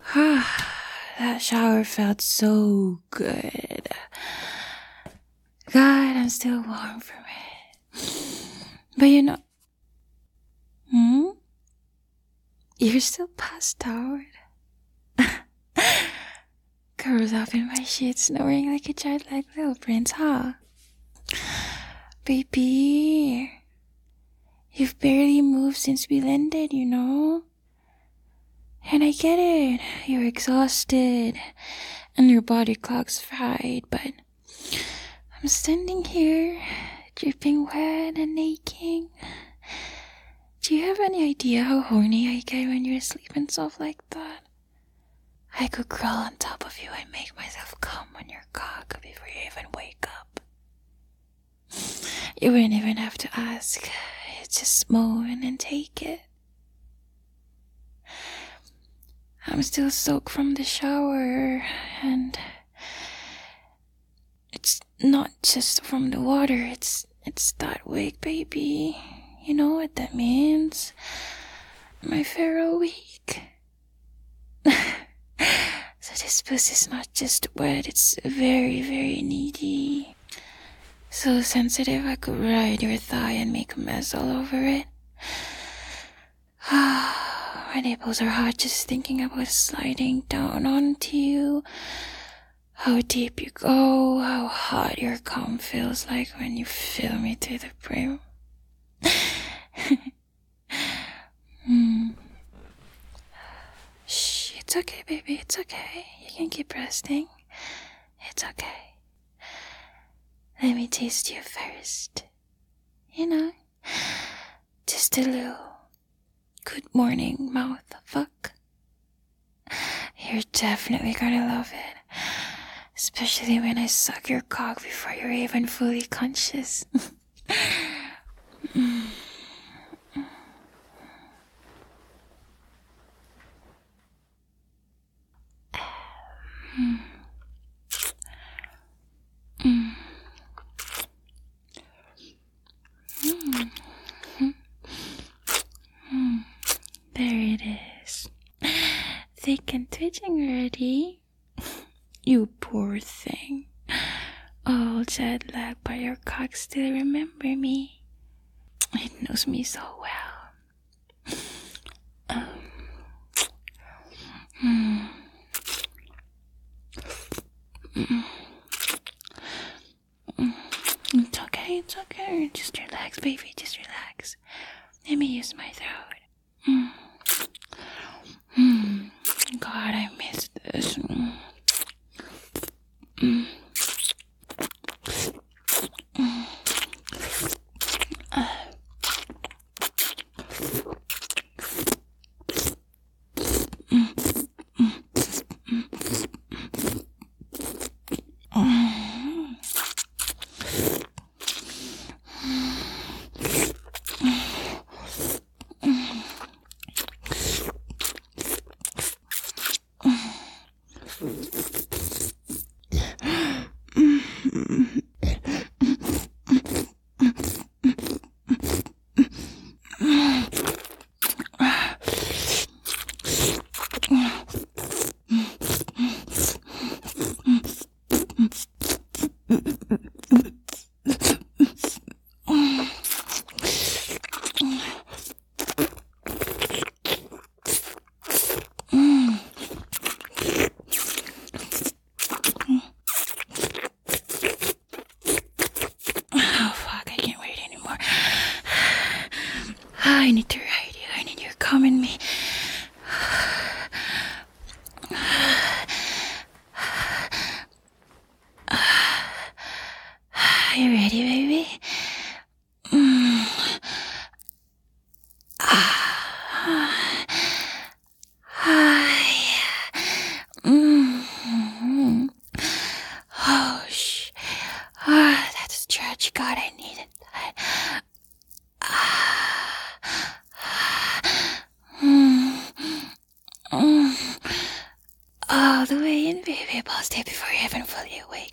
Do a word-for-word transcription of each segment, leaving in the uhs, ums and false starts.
That shower felt so good. God, I'm still warm from it. But you know... Hmm? You're still passed out. Curls up in my sheets, snoring like a childlike little prince, huh? Baby, you've barely moved since we landed, you know? And I get it, you're exhausted, and your body clock's fried, but I'm standing here, dripping wet and aching. Do you have any idea how horny I get when you're asleep and stuff like that? I could crawl on top of you and make myself come on your cock before you even wake up. You wouldn't even have to ask. You just moan and take it. I'm still soaked from the shower, and it's not just from the water, it's it's that wig, baby. You know what that means? My pharaoh week. So this pussy's not just wet, it's very, very needy. So sensitive I could ride your thigh and make a mess all over it. My nipples are hot just thinking about sliding down onto you. How deep you go, how hot your cum feels like when you fill me to the brim. mm. Shh, it's okay, baby, it's okay. You can keep resting. It's okay. Let me taste you first. You know, just a little good morning mouth fuck. You're definitely gonna love it. Especially when I suck your cock before you're even fully conscious. mm. Mm. Mm. Mm. Mm. There it is. Thick and twitching already. You poor thing. All jet lagged, but your cock still remember me. It knows me so well. Um. Mm. Mm. Mm. It's okay, it's okay. Just relax, baby, just relax. Let me use my throat. Mm. Mm. God, I miss this. Mm. Mm. Mm. Uh. Mm. Mm. Mm. I need to ride you. I need your cum in me. You ready, baby? Mm. Mm. Oh, sh- oh, that's a stretch. God, I needed that. All the way in, baby. I'll stay before you even fully awake.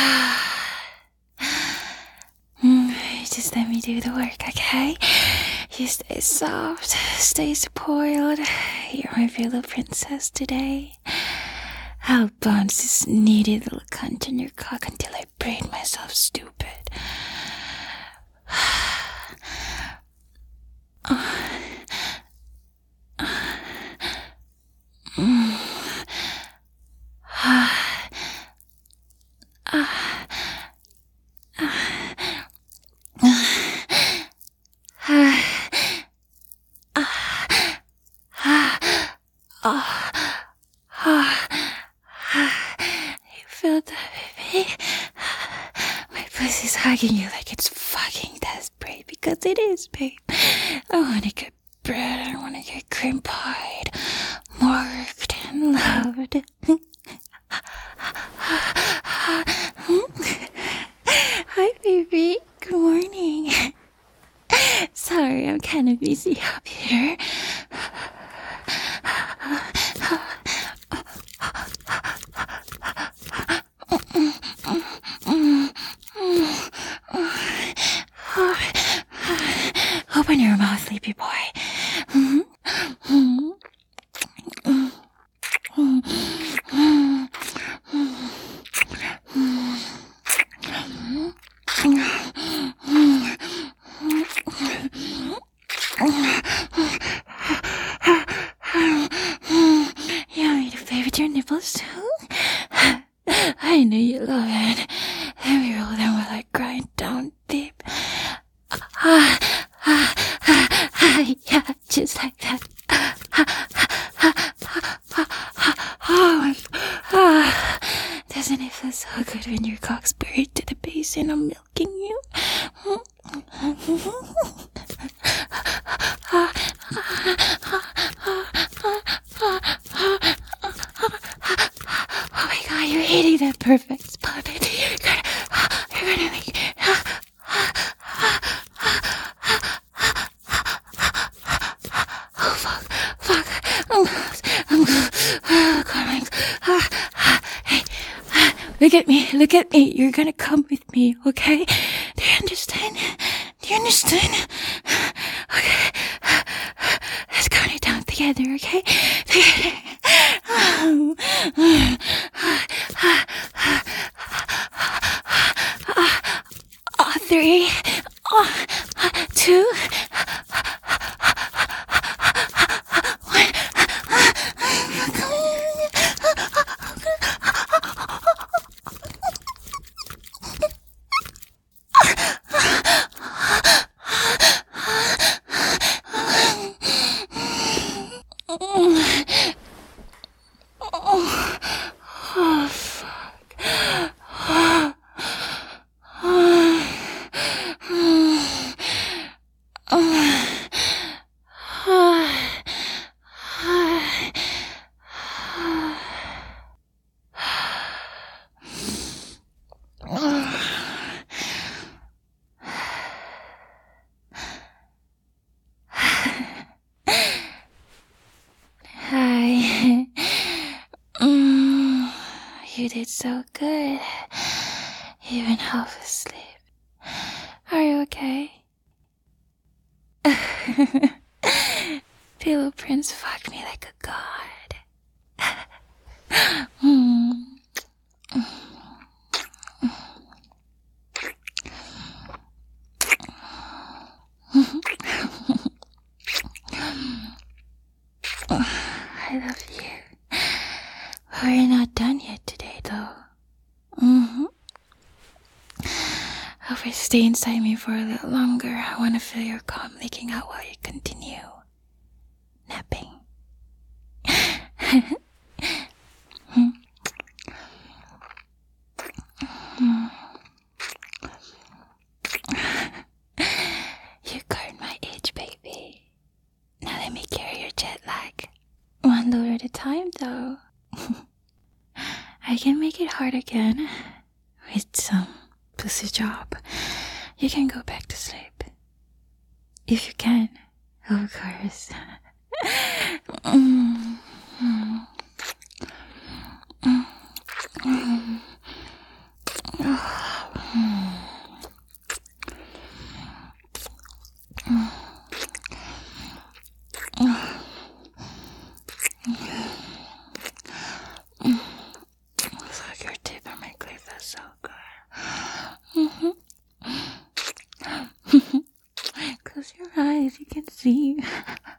mm, just let me do the work, okay? You stay soft, stay spoiled. You're my little princess today. I'll bounce this needy little cunt in your cock until I brain myself stupid. You feel that, baby? My pussy's hugging you like it's fucking desperate, because it is, babe. I want to get bread, I want to get cream pied, marked and loved. Hi, baby. Good morning. Sorry, I'm kind of busy up here. Open your mouth, sleepy boy. You want me to play with your nipples too? I know you love it. Let me roll them while I grind down deep. Ah, ah, ah, ah, yeah, just like that. Ah, ah, ah, ah, ah, ah, ah. Doesn't it feel so good when your cock's buried to the base and I'm milking you? Oh my god, you're hitting that perfect spot. You're gonna, you're gonna make. Oh fuck, fuck. I'm close, I'm close. Oh, coming. Hey, look at me, look at me. You're gonna come with me, okay? Do you understand? Do you understand? Okay. Let's count it down together, okay? Together. Uh, three, uh, two, one. Oh, fuck. Hi. Mm, you did so good. Even half asleep. Are you okay? Pillow Prince fucked me like a god. mm. I love you. We're not done yet today, though. Mm-hmm. If I stay inside me for a little longer, I want to feel your calm leaking out while you continue napping. You guard my itch, baby. Now let me carry your jet lag. One load at a time, though. I can make it hard again with some pussy job. You can go back to sleep. If you can, of course. mm, mm, mm, mm, oh, mm, mm. guys, you can see.